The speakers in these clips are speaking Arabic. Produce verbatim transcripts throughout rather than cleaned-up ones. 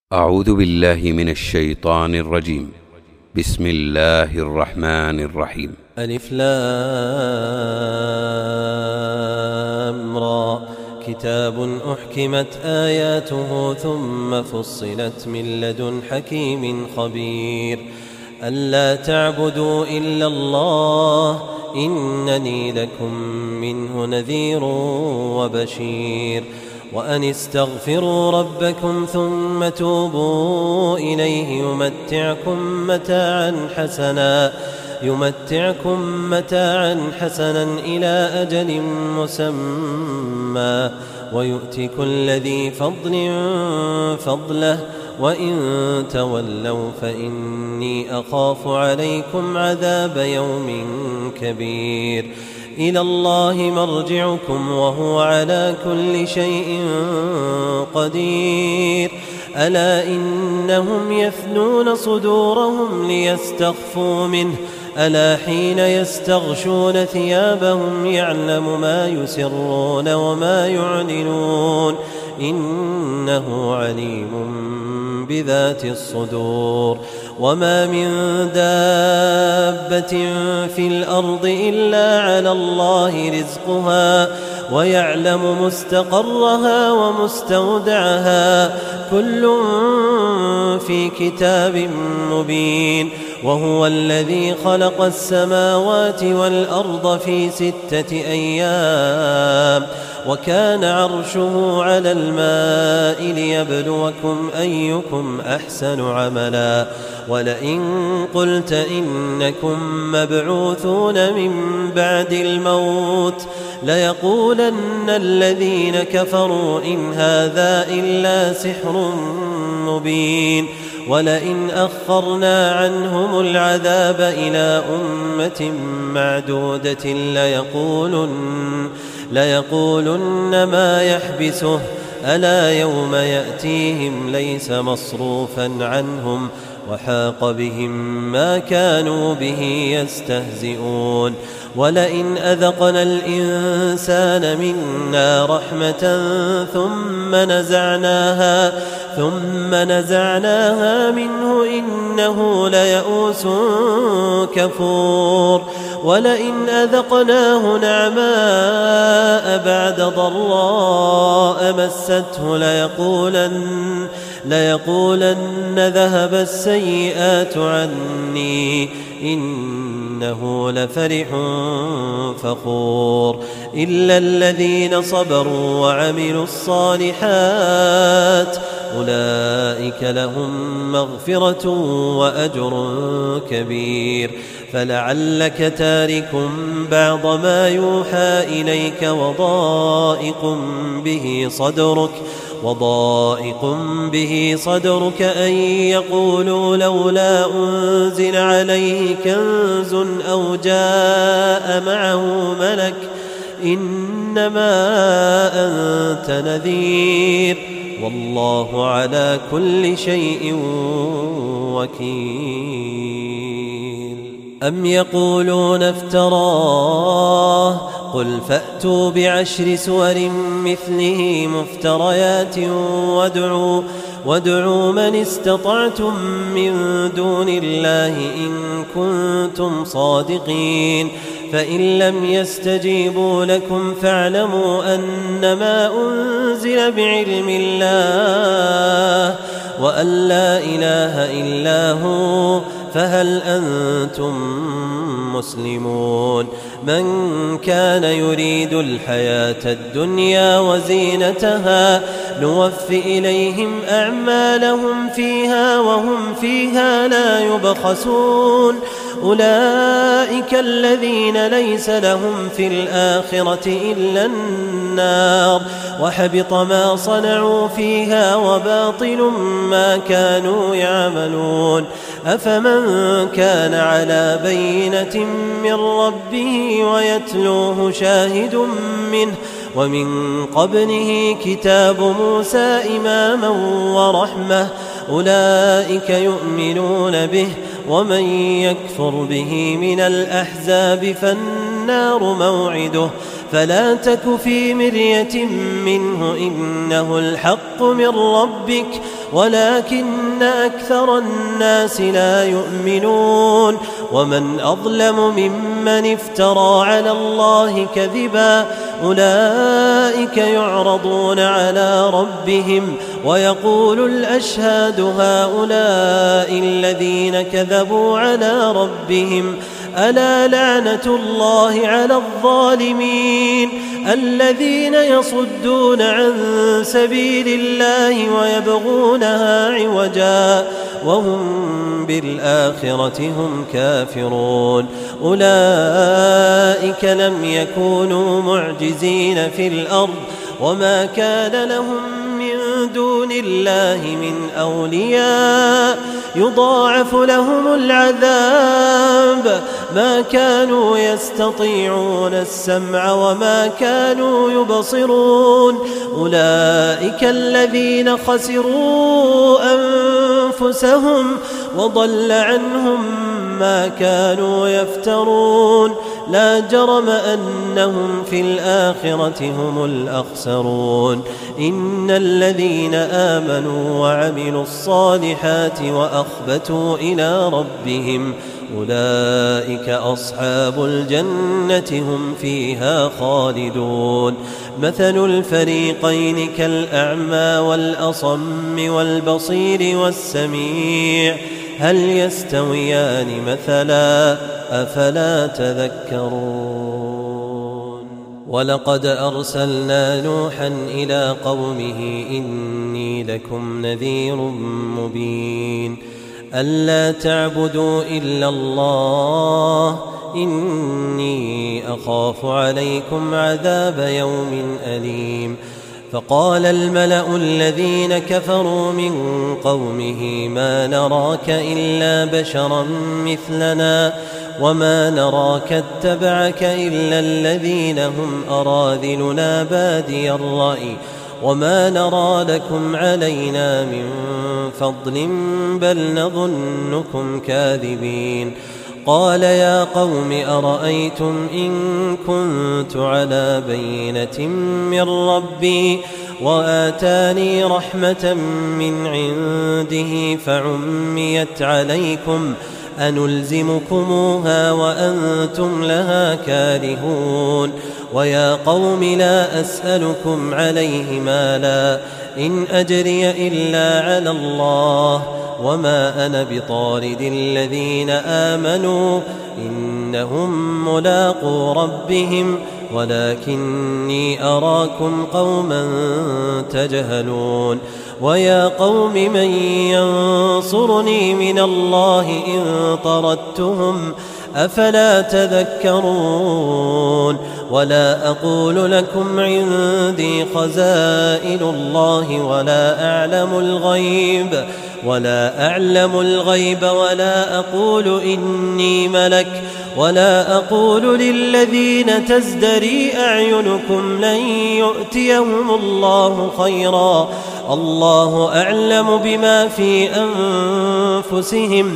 أعوذ بالله من الشيطان الرجيم. بسم الله الرحمن الرحيم. ألف لام را كتاب أحكمت آياته ثم فصلت من لدن حكيم خبير ألا تعبدوا إلا الله إنني لكم منه نذير وبشير وأن استغفروا ربكم ثم توبوا إليه يمتعكم متاعا حسنا يمتعكم متاعا حسنا إلى أجل مسمى ويؤتي كل ذي فضل فضله وإن تولوا فإني أخاف عليكم عذاب يوم كبير إلى الله مرجعكم وهو على كل شيء قدير ألا إنهم يثنون صدورهم ليستخفوا منه ألا حين يستغشون ثيابهم يعلم ما يسرون وما يعلنون إنه عليم بذات الصدور وما من دابة في الأرض إلا على الله رزقها ويعلم مستقرها ومستودعها كل في كتاب مبين وهو الذي خلق السماوات والأرض في ستة أيام وكان عرشه على الماء ليبلوكم أيكم أحسن عملا ولئن قلت إنكم مبعوثون من بعد الموت ليقولن الذين كفروا إن هذا إلا سحر مبين ولئن أخرنا عنهم العذاب إلى أمة معدودة ليقولن, ليقولن ما يحبسه ألا يوم يأتيهم ليس مصروفا عنهم وحاق بهم ما كانوا به يستهزئون ولئن أذقنا الإنسان منا رحمة ثم نزعناها ثم نزعناها منه إنه ليئوس كفور ولئن أذقناه نعماء بعد ضراء مسته ليقولن ليقولن ذهب السيئات عني إنه لفرح فخور إلا الذين صبروا وعملوا الصالحات أولئك لهم مغفرة وأجر كبير فلعلك تارك بعض ما يوحى إليك وضائق به صدرك وضائق به صدرك أن يقولوا لولا أنزل عليه كنز أو جاء معه ملك إنما أنت نذير والله على كل شيء وكيل أم يقولون افتراه قل فأتوا بعشر سور مثله مفتريات وادعوا, وادعوا من استطعتم من دون الله إن كنتم صادقين فإن لم يستجيبوا لكم فاعلموا أنما أنزل بعلم الله وأن لا إله إلا هو فهل أنتم مسلمون من كان يريد الحياة الدنيا وزينتها نوف إليهم أعمالهم فيها وهم فيها لا يبخسون أولئك الذين ليس لهم في الآخرة إلا النار وحبط ما صنعوا فيها وباطل ما كانوا يعملون أفمن كان على بينة من ربه ويتلوه شاهد منه ومن قبله كتاب موسى إماما ورحمة أولئك يؤمنون به ومن يكفر به من الأحزاب فالنار موعده فلا تك في مرية منه إنه الحق من ربك ولكن أكثر الناس لا يؤمنون ومن أظلم ممن افترى على الله كذبا أولئك يعرضون على ربهم ويقول الأشهاد هؤلاء الذين كذبوا على ربهم ألا لعنة الله على الظالمين الذين يصدون عن سبيل الله ويبغونها عوجا وهم بالآخرة هم كافرون أولئك لم يكونوا معجزين في الأرض وما كان لهم من دون الله من أولياء يضاعف لهم العذاب ما كانوا يستطيعون السمع وما كانوا يبصرون أولئك الذين خسروا أنفسهم وضل عنهم ما كانوا يفترون لا جرم أنهم في الآخرة هم الأخسرون إن الذين آمنوا وعملوا الصالحات وأخبتوا إلى ربهم أولئك أصحاب الجنة هم فيها خالدون مثل الفريقين كالأعمى والأصم والبصير والسميع هل يستويان مثلا أفلا تذكرون ولقد أرسلنا نوحا إلى قومه إني لكم نذير مبين ألا تعبدوا إلا الله إني أخاف عليكم عذاب يوم أليم فقال الملأ الذين كفروا من قومه ما نراك إلا بشرا مثلنا وما نراك اتبعك إلا الذين هم أراذلنا بادي الرأي وما نرى لكم علينا من فضل بل نظنكم كاذبين قال يا قوم أرأيتم إن كنت على بينة من ربي وآتاني رحمة من عنده فعميت عليكم أنلزمكموها وأنتم لها كارهون ويا قوم لا أسألكم عليه مالا إن أجري إلا على الله وما أنا بطارد الذين آمنوا إنهم ملاقو ربهم ولكني أراكم قوما تجهلون ويا قوم من ينصرني من الله إن طردتهم أفلا تذكرون ولا أقول لكم عندي خزائن الله ولا أعلم الغيب ولا أعلم الغيب ولا أقول إني ملك ولا أقول للذين تزدري أعينكم لن يؤتيهم الله خيرا الله أعلم بما في أنفسهم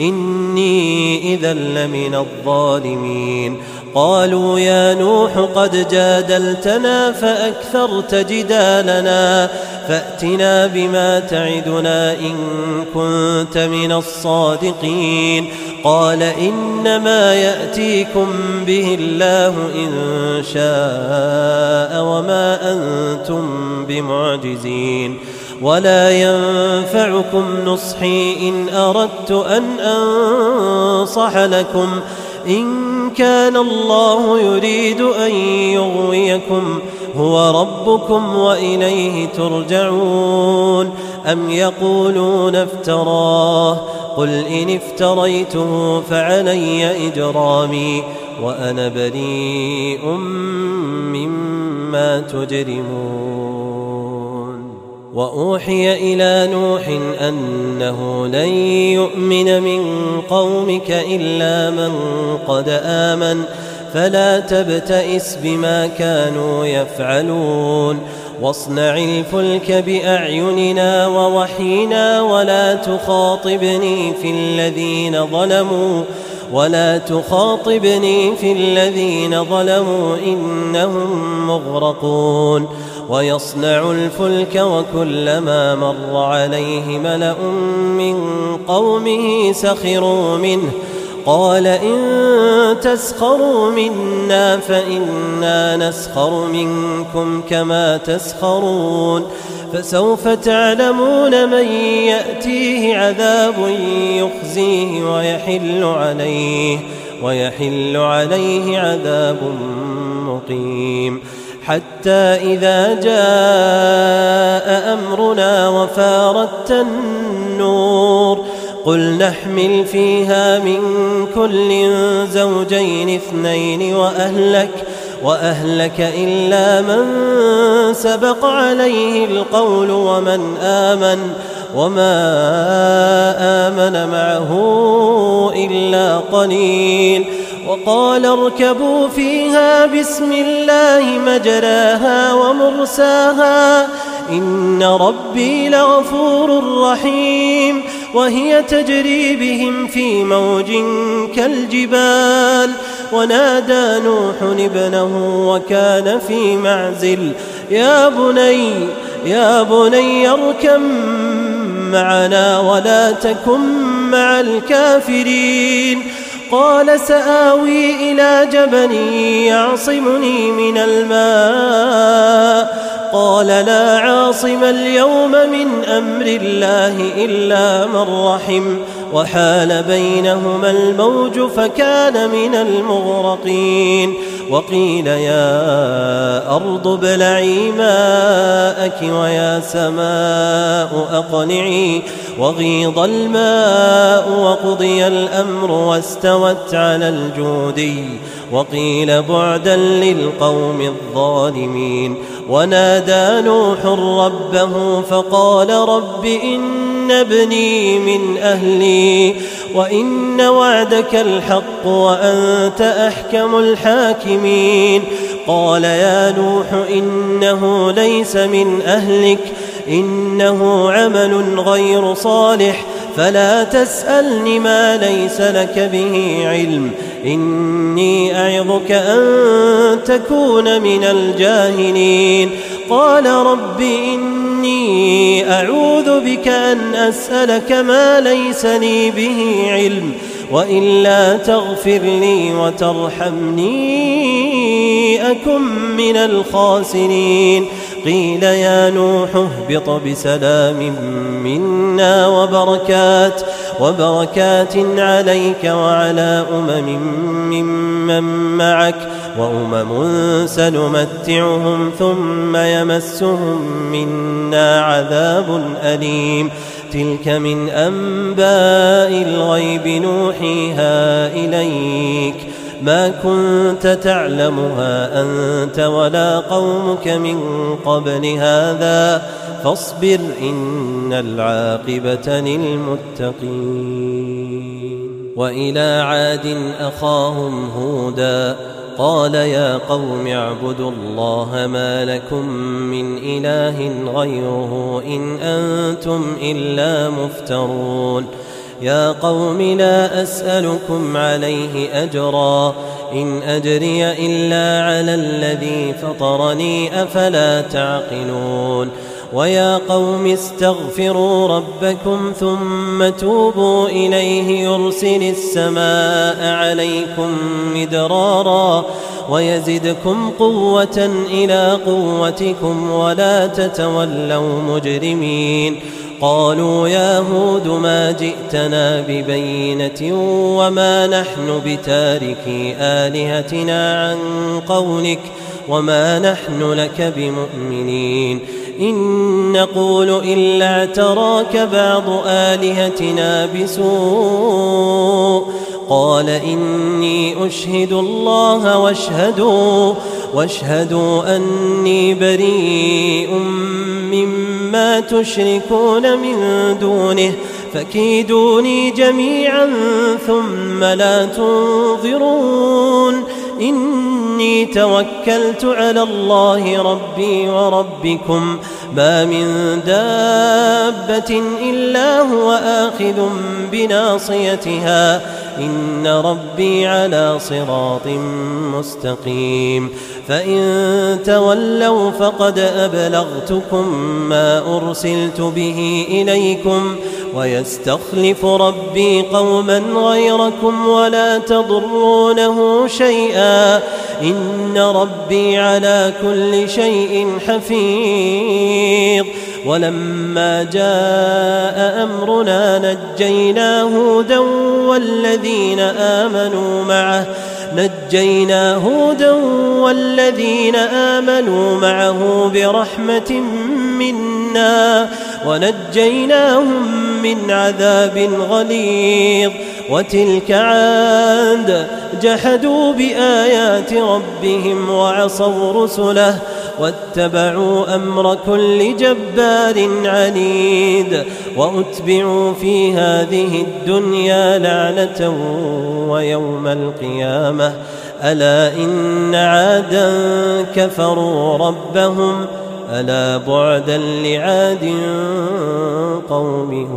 إني إذا لمن الظالمين قالوا يا نوح قد جادلتنا فأكثرت جدالنا فأتنا بما تعدنا إن كنت من الصادقين قال إنما يأتيكم به الله إن شاء وما أنتم بمعجزين ولا ينفعكم نصحي إن أردت أن أنصح لكم إن كان الله يريد أن يغويكم هو ربكم وإليه ترجعون أم يقولون افتراه قل إن افتريته فعلي إجرامي وأنا بريء مما تجرمون وأوحي إلى نوح أنه لن يؤمن من قومك إلا من قد آمن فلا تبتئس بما كانوا يفعلون واصنع الفلك بأعيننا ووحينا ولا تخاطبني في الذين ظلموا ولا تخاطبني في الذين ظلموا إنهم مغرقون ويصنع الفلك وكلما مر عليه ملأ من قومه سخروا منه قال إن تسخروا منا فإنا نسخر منكم كما تسخرون فسوف تعلمون من يأتيه عذاب يخزيه ويحل عليه ويحل عليه عذاب مقيم حتى إذا جاء أمرنا وفارت النور قل نحمل فيها من كل زوجين اثنين وأهلك وأهلك إلا من سبق عليه القول ومن آمن وما آمن معه إلا قليل وقال اركبوا فيها بسم الله مجراها ومرساها إن ربي لغفور رحيم وهي تجري بهم في موج كالجبال ونادى نوح ابنه وكان في معزل يا بني يا بني اركب معنا ولا تكن مع الكافرين قال سآوي إلى جبل يعصمني من الماء قال لا عاصم اليوم من أمر الله إلا من رحم وحال بينهما الموج فكان من المغرقين وقيل يا أرض ابلعي ماءك ويا سماء أقلعي وغيض الماء وقضي الأمر واستوت على الجودي وقيل بعدا للقوم الظالمين ونادى نوح ربه فقال رب إن ابني من أهلي وإن وعدك الحق وأنت أحكم الحاكمين قال يا نوح إنه ليس من أهلك إنه عمل غير صالح فلا تسألني ما ليس لك به علم إني أعظك أن تكون من الجاهلين قال رب إني أعوذ بك أن أسألك ما ليس لي به علم وإلا تغفر لي وترحمني أكن من الخاسرين قيل يا نوح اهبط بسلام منا وبركات وبركات عليك وعلى أمم ممن معك وأمم سنمتعهم ثم يمسهم منا عذاب أليم تلك من أنباء الغيب نوحيها إليك ما كنت تعلمها أنت ولا قومك من قبل هذا فاصبر إن العاقبة للمتقين وإلى عاد أخاهم هودا قال يا قوم اعبدوا الله ما لكم من إله غيره إن أنتم إلا مفترون يا قوم لا أسألكم عليه أجرا إن أجري إلا على الذي فطرني أفلا تعقلون ويا قوم استغفروا ربكم ثم توبوا إليه يرسل السماء عليكم مدرارا ويزدكم قوة إلى قوتكم ولا تتولوا مجرمين قالوا يا هود ما جئتنا ببينة وما نحن بتاركي آلهتنا عن قولك وما نحن لك بمؤمنين إن نقول إلا اعتراك بعض آلهتنا بسوء قال إني أشهد الله واشهدوا واشهدوا أني بريء مما تشركون من دونه فكيدوني جميعا ثم لا تنظرون إني توكلت على الله ربي وربكم ما من دابة إلا هو آخذ بناصيتها إن ربي على صراط مستقيم فإن تولوا فقد أبلغتكم ما أرسلت به إليكم ويستخلف ربي قوما غيركم ولا تضرونه شيئا إن ربي على كل شيء حفيظ ولما جاء أمرنا نجينا هودا والذين آمنوا معه نجينا هودا والذين آمنوا معه برحمة منا ونجيناهم من عذاب غليظ وتلك عاد جحدوا بآيات ربهم وعصوا رسله واتبعوا أمر كل جبار عنيد وأتبعوا في هذه الدنيا لعنة ويوم القيامة ألا إن عادا كفروا ربهم ألا بعدا لعاد قوم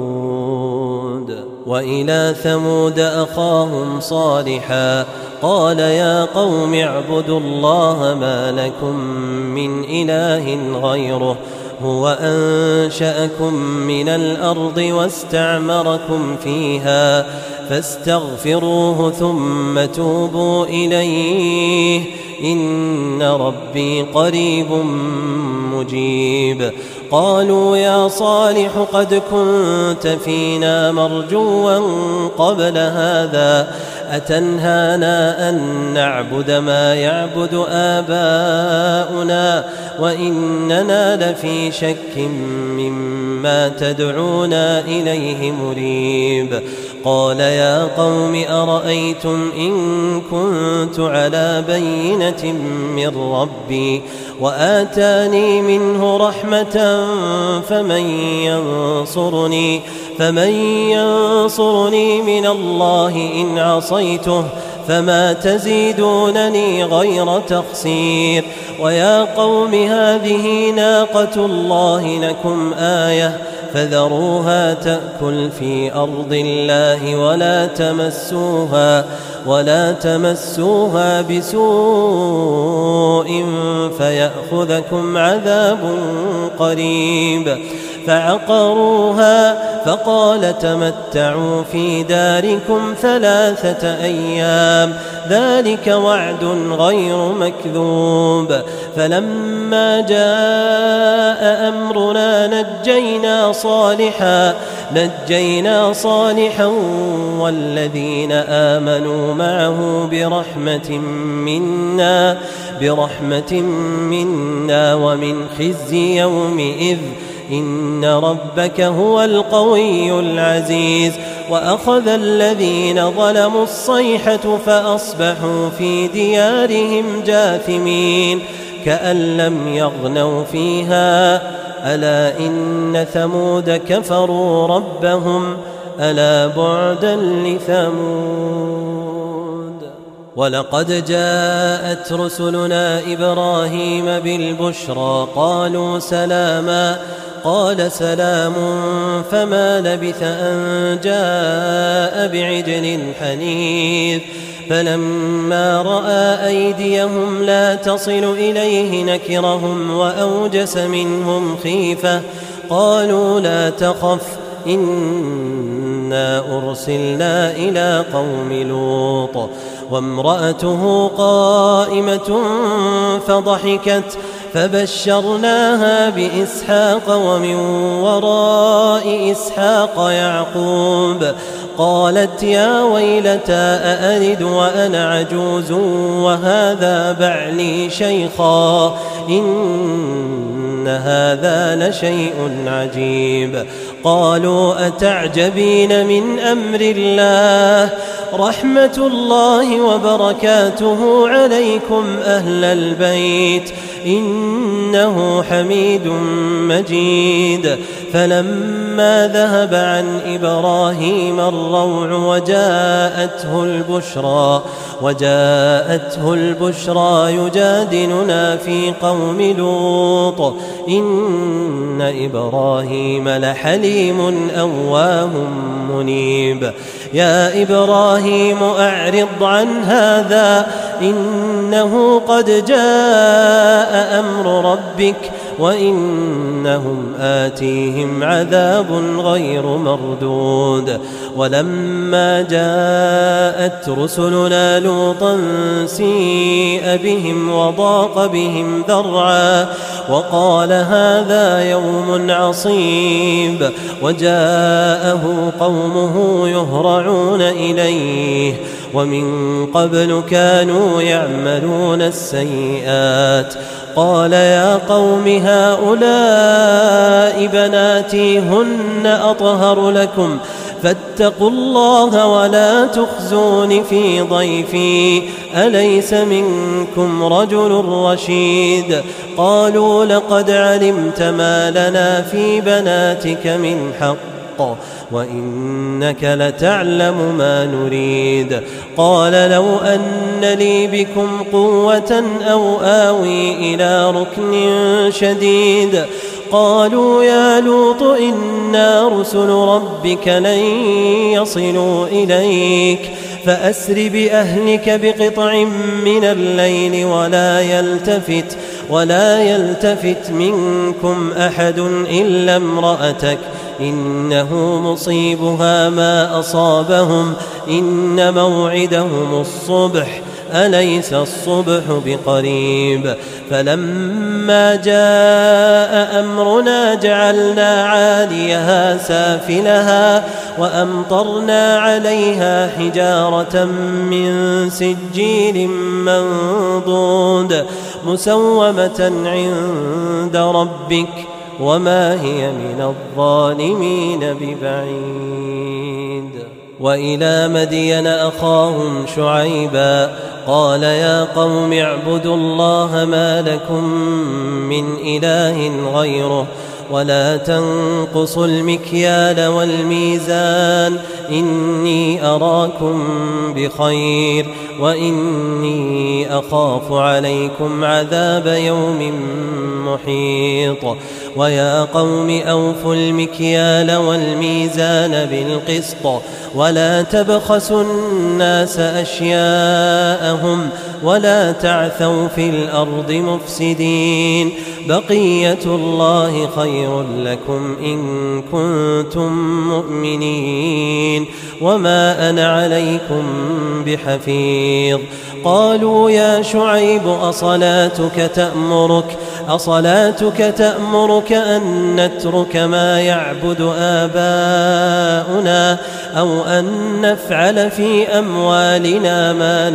هود وإلى ثمود أخاهم صالحا قال يا قوم اعبدوا الله ما لكم من إله غيره هو أنشأكم من الأرض واستعمركم فيها فاستغفروه ثم توبوا إليه إن ربي قريب مجيب قالوا يا صالح قد كنت فينا مرجوا قبل هذا أتنهانا أن نعبد ما يعبد آباؤنا وإننا لفي شك مما تدعونا إليه مريب قال يا قوم أرأيتم إن كنت على بينة من ربي وآتاني منه رحمة فمن ينصرني فمن ينصرني من الله إن عصيته فما تزيدونني غير تخسير ويا قوم هذه ناقة الله لكم آية فذروها تأكل في أرض الله ولا تمسوها ولا تمسوها بسوء فيأخذكم عذاب قريب فعقروها فقال تمتعوا في داركم ثلاثة أيام ذلك وعد غير مكذوب فلما جاء أمرنا نجينا صالحا نجينا صالحا والذين آمنوا معه برحمة منا برحمة منا ومن خزي يومئذ إن ربك هو القوي العزيز وأخذ الذين ظلموا الصيحة فأصبحوا في ديارهم جاثمين كأن لم يغنوا فيها ألا إن ثمود كفروا ربهم ألا بعدا لثمود ولقد جاءت رسلنا إبراهيم بالبشرى قالوا سلاما قال سلام فما لبث أن جاء بعجل حنيذ فلما رأى أيديهم لا تصل إليه نكرهم وأوجس منهم خيفة قالوا لا تخف إنا أرسلنا إلى قوم لوط وامرأته قائمة فضحكت فبشرناها بإسحاق ومن وراء إسحاق يعقوب قالت يا ويلتى أألد وأنا عجوز وهذا بعلي شيخا إن هذا لشيء عجيب قالوا أتعجبين من أمر الله رحمة الله وبركاته عليكم أهل البيت إنه حميد مجيد فلما ذهب عن إبراهيم الروع وجاءته البشرى وجاءته البشرى يجادلنا في قوم لوط إن إبراهيم لحليم أواه منيب يا إبراهيم أعرض عن هذا إنه قد جاء أمر ربك وإنهم آتيهم عذاب غير مردود ولما جاءت رسلنا لوطا سيء بهم وضاق بهم ذرعا وقال هذا يوم عصيب وجاءه قومه يهرعون إليه ومن قبل كانوا يعملون السيئات قال يا قوم هؤلاء بناتي هن أطهر لكم فاتقوا الله ولا تخزون في ضيفي أليس منكم رجل رشيد قالوا لقد علمت ما لنا في بناتك من حق وإنك لتعلم ما نريد قال لو أن لي بكم قوة أو آوي إلى ركن شديد قالوا يا لوط إنا رسل ربك لن يصلوا إليك فأسر بأهلك بقطع من الليل ولا يلتفت ولا يلتفت منكم أحد إلا امرأتك إنه مصيبها ما أصابهم إن موعدهم الصبح أليس الصبح بقريب فلما جاء أمرنا جعلنا عاليها سافلها وأمطرنا عليها حجارة من سجيل منضود مسومة عند ربك وما هي من الظالمين ببعيد وإلى مدين أخاهم شعيبا قال يا قوم اعبدوا الله ما لكم من إله غيره ولا تنقصوا المكيال والميزان إني أراكم بخير وإني أخاف عليكم عذاب يوم محيط ويا قوم أوفوا المكيال والميزان بالقسط ولا تبخسوا الناس أشياءهم ولا تعثوا في الأرض مفسدين بقية الله خير لكم إن كنتم مؤمنين وما أنا عليكم بحفيظ قالوا يا شعيب أصلاتك تأمرك أصلاتك تأمرك أن نترك ما يعبد آباؤنا أو أن نفعل في أموالنا ما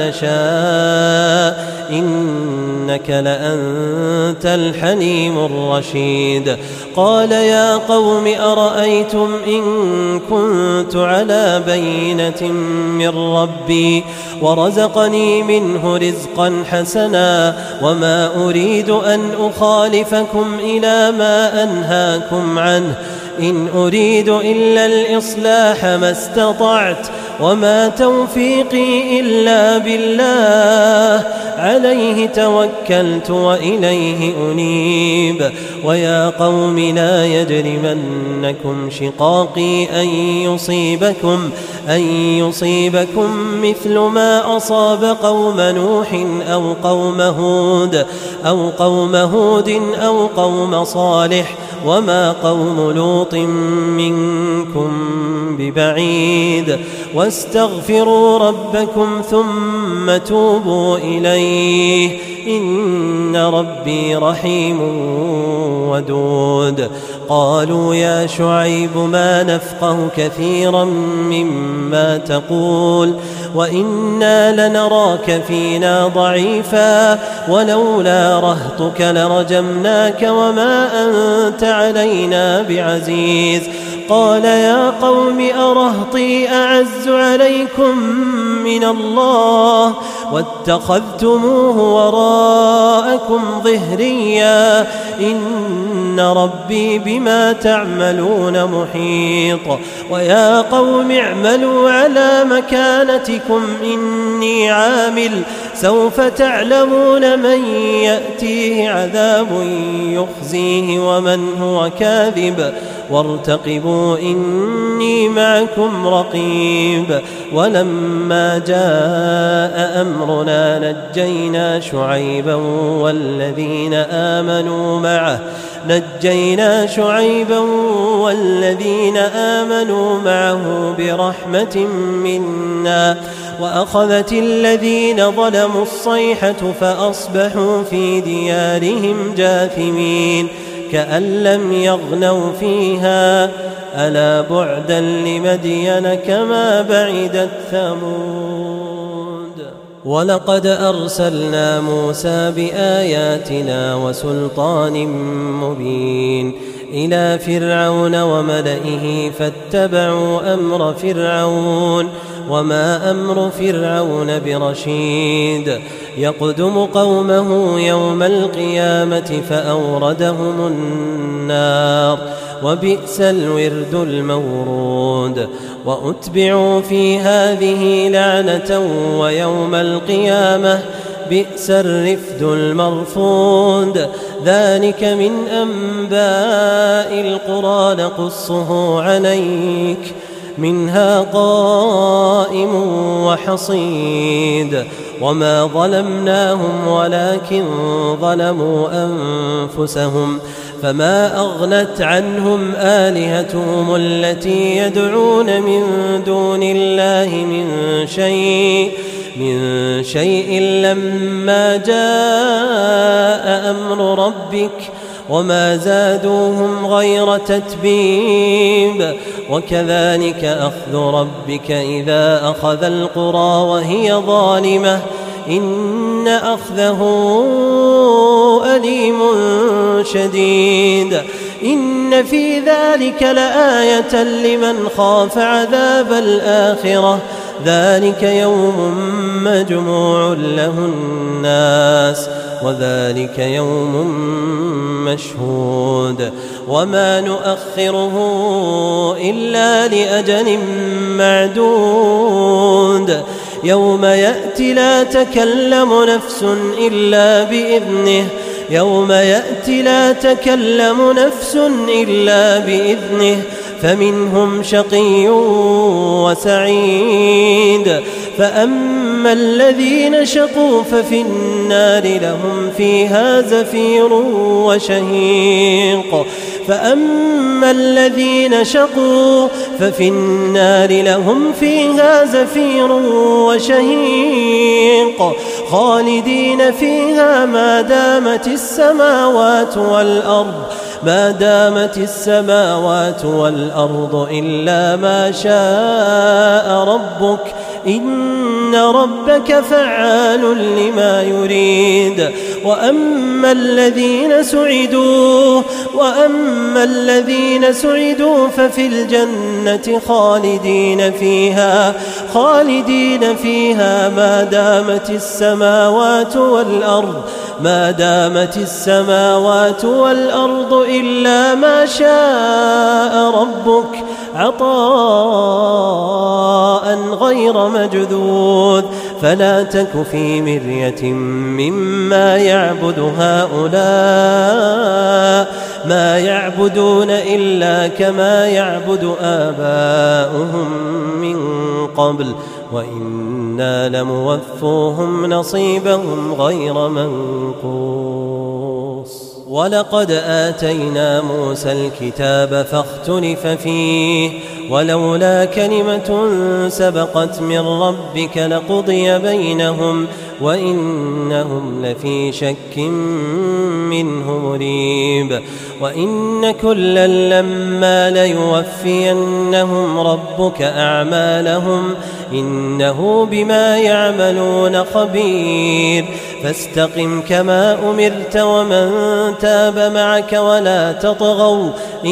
نشاء إنك لأنت الحليم الرشيد قال يا قوم أرأيتم إن كنت على بينة من ربي ورزقني منه رزقا حسنا وما أريد أن أخالفكم إلى ما أنهاكم عنه إن أريد إلا الإصلاح ما استطعت وما توفيقي إلا بالله عليه توكلت وإليه أنيب ويا قوم لا يجرمنكم شقاقي أن يصيبكم أن يصيبكم مثل ما أصاب قوم نوح أو قوم هود أو قوم هود أو قوم صالح وما قوم لوط منكم ببعيد واستغفروا ربكم ثم توبوا إليه إن ربي رحيم ودود قالوا يا شعيب ما نفقه كثيرا مما تقول وإنا لنراك فينا ضعيفا ولولا رهطك لرجمناك وما أنت علينا بعزيز قال يا قوم أرهطي أعز عليكم من الله واتخذتموه وراءكم ظهريا إن ربي بما تعملون محيط ويا قوم اعملوا على مكانتكم إني عامل سوف تعلمون من يأتيه عذاب يخزيه ومن هو كاذب وارتقبوا إني معكم رقيب ولما جاء أمرنا نجينا شعيبا والذين آمنوا معه نجينا شعيبا والذين آمنوا معه برحمة منا وأخذت الذين ظلموا الصيحة فأصبحوا في ديارهم جاثمين كأن لم يغنوا فيها ألا بعدا لمدين كما بعدت ثمود ولقد أرسلنا موسى بآياتنا وسلطان مبين إلى فرعون وملئه فاتبعوا أمر فرعون وما أمر فرعون برشيد يقدم قومه يوم القيامة فأوردهم النار وبئس الورد المورود وأتبعوا في هذه لعنة ويوم القيامة بئس الرفد المرفود ذلك من أنباء القرى نقصه عليك منها قائم وحصيد وما ظلمناهم ولكن ظلموا أنفسهم فما أغنت عنهم آلهتهم التي يدعون من دون الله من شيء من شيء لما جاء أمر ربك وما زادوهم غير تتبيب وكذلك أخذ ربك إذا أخذ القرى وهي ظالمة إن أخذه أليم شديد إن في ذلك لآية لمن خاف عذاب الآخرة ذلك يوم مجموع له الناس وذلك يوم مشهود وما نؤخره إلا لأجل معدود يوم يأتي لا تكلم نفس إلا بإذنه يوم يأتي لا تكلم نفس إلا بإذنه فمنهم شقي وسعيد فأما الذين شقوا ففي النار لهم فيها زفير وشهيق فأما الذين شقوا ففي النار لهم فيها زفير وشهيق خالدين فيها ما دامت السماوات والأرض ما دامت السماوات والأرض إلا ما شاء ربك إن ربك فعال لما يريد وأما الذين سعدوا وأما الذين سعدوا ففي الجنة خالدين فيها خالدين فيها ما دامت السماوات والأرض ما دامت السماوات والأرض إلا ما شاء ربك عطاء غير مجذوذ فلا تك في مرية مما يعبد هؤلاء ما يعبدون إلا كما يعبد آباؤهم من قبل وإنا لموفوهم نصيبهم غير منقوص ولقد آتينا موسى الكتاب فاختلف فيه ولولا كلمة سبقت من ربك لقضي بينهم وإنهم لفي شك منه مريب وإن كلا لما ليوفينهم ربك أعمالهم إنه بما يعملون خبير فاستقم كما أمرت ومن تاب معك ولا تطغوا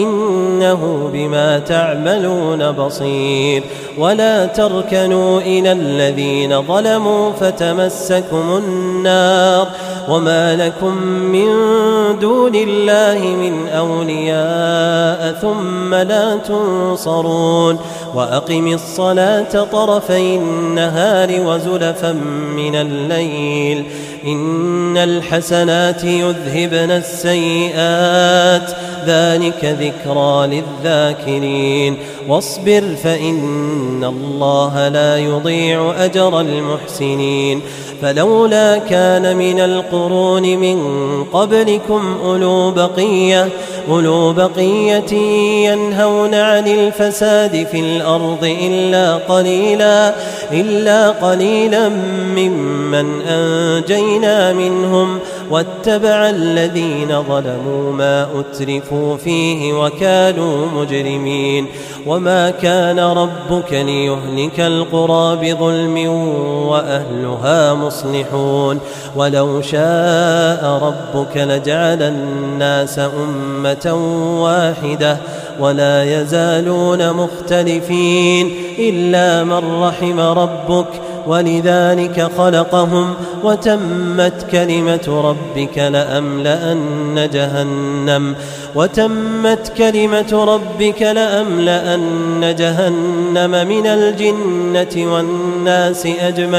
إنه بما تعملون بصير ولا تركنوا إلى الذين ظلموا فتمسكم النار وما لكم من دون الله من أولياء ثم لا تنصرون وأقم الصلاة طرفي النهار وزلفا من الليل إن الحسنات يذهبن السيئات ذلك ذكرى للذاكرين واصبر فإن الله لا يضيع أجر المحسنين فلولا كان من القرون من قبلكم أولو بقية أولو بقية ينهون عن الفساد في الأرض إلا قليلا إلا قليلا ممن أنجينا منهم واتبع الذين ظلموا ما أترفوا فيه وكانوا مجرمين وما كان ربك ليهلك القرى بظلم وأهلها مصلحون ولو شاء ربك لجعل الناس أمة واحدة ولا يزالون مختلفين إلا من رحم ربك ولذلك خلقهم وتمت كلمة ربك لأملأن جهنم وتمت كلمة ربك لأملأن جهنم من الجنة والناس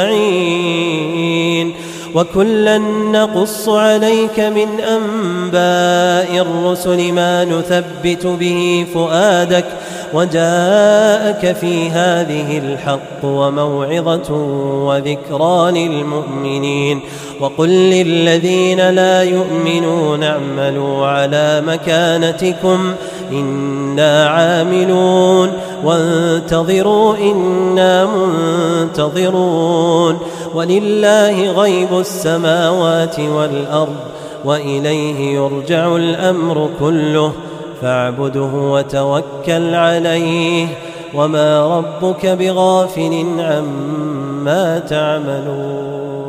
أجمعين وكلا نقص عليك من أنباء الرسل ما نثبت به فؤادك وجاءك في هذه الحق وموعظة وذكرى للمؤمنين وقل للذين لا يؤمنون اعملوا على مكانتكم إنا عاملون وانتظروا إنا منتظرون ولله غيب السماوات والأرض وإليه يرجع الأمر كله فاعبده وتوكل عليه وما ربك بغافل عما تعملون.